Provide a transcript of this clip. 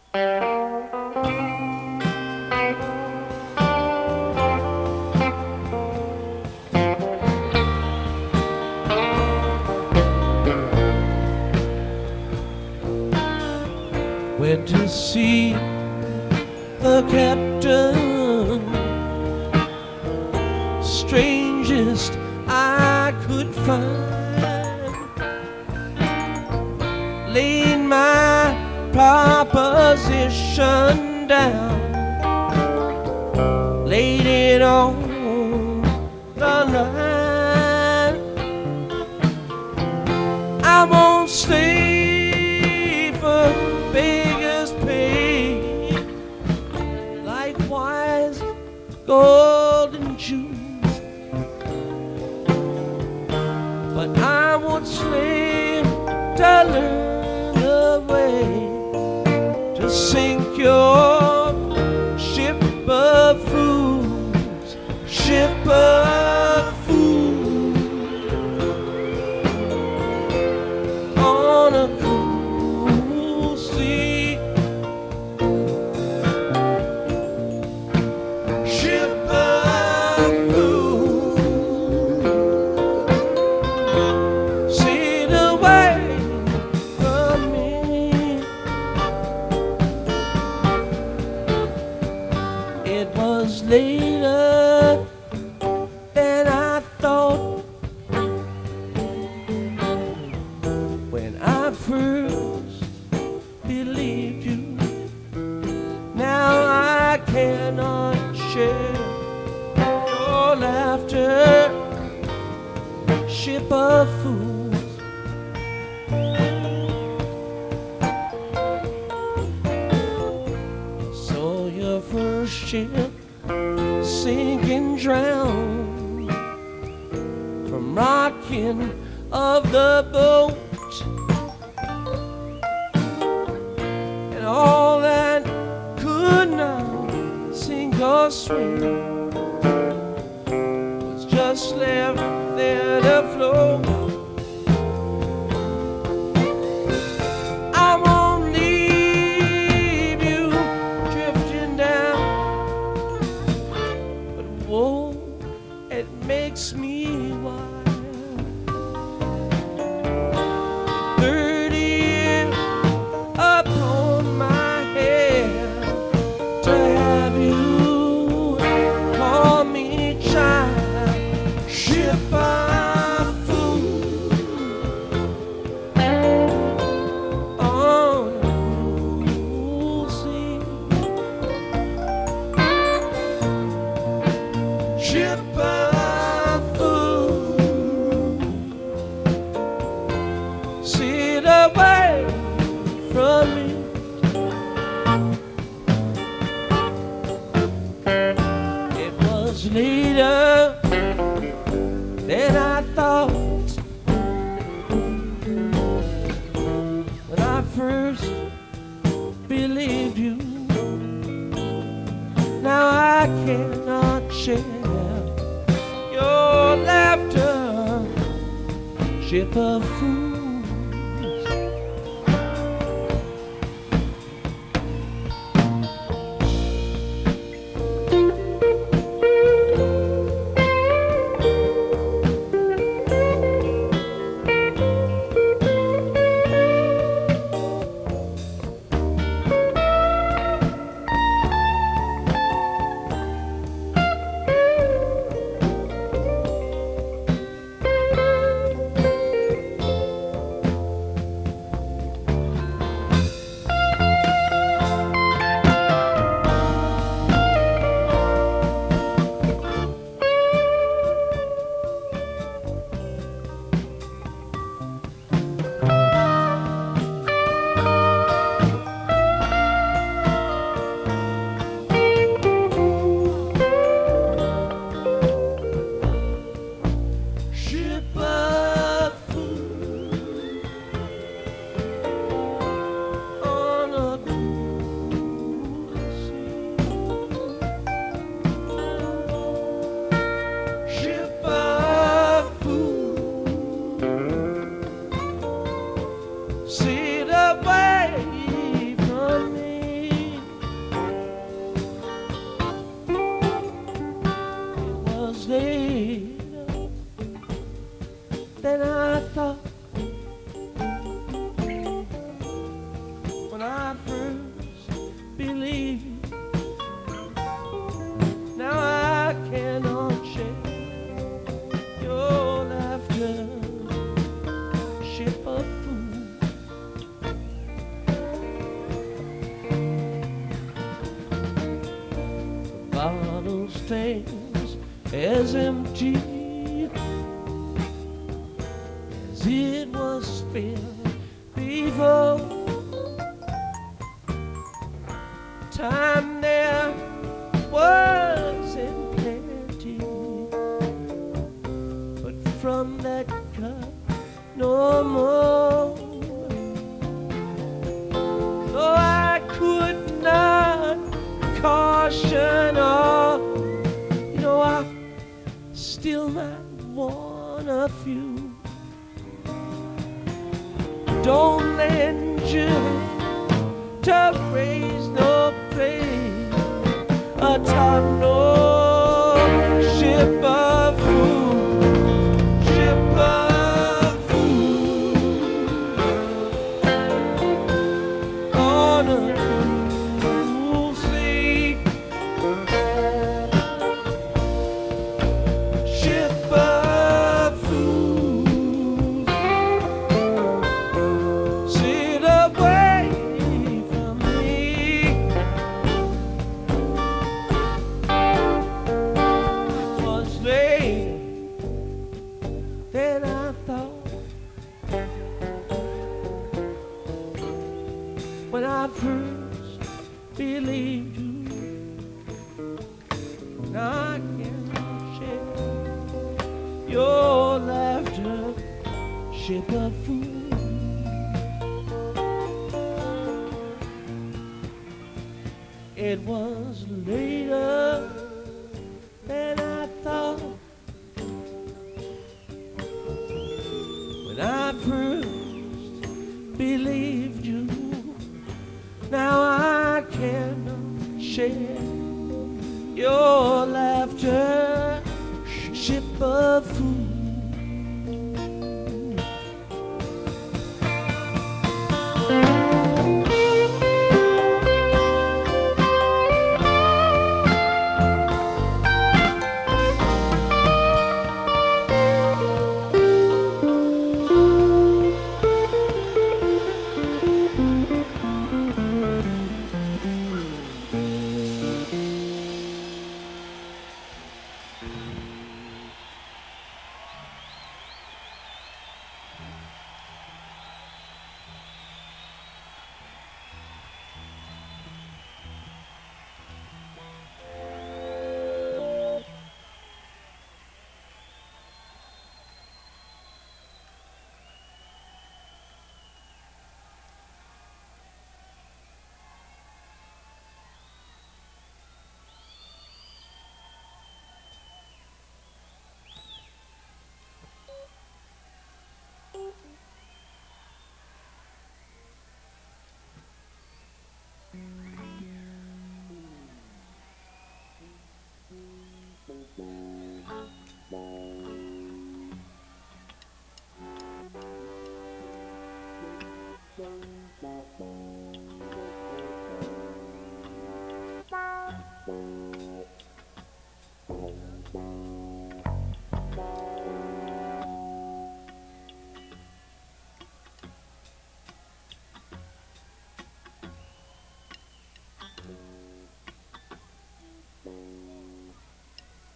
Went to see the captain, strangest I could find, laid my proposition down, laid it on the line. I won't stay for beggars pay, likewise golden Jews, but I would slave to learn the way to sink your ship of fools, ship of fools, on a cruel sea. Ship of fools, sail away from me. It was later than I thought when I first believed you. Now I cannot share your laughter, ship of fools. So your first ship sink and drown from rocking of the boat, and all that could not sink or swim was just left there to float. I won't leave you drifting down, but whoa, it makes me wild. 30 years upon my head to have you call me child, ship of fools, on a cruel sea. Ship of fools, sail away from me. It was later than I thought when I first believed you. Now I cannot share your laughter, ship of fools. believe. Now I cannot share your laughter, ship of fools. The bottle stands as empty as it was filled before. Time there was in plenty, but from that cup no more. Though I could not caution or, you know, I still might want a few. Don't lend your hand to raise no praise atop no ship of fools, ship of fools on a fool's lake, ship of fools. Sit away from me. It was later than I thought when I first believed you. Now I cannot share your laughter, ship of fools. It was later than I thought when I first believed you. Now I cannot share your laughter, ship of fools.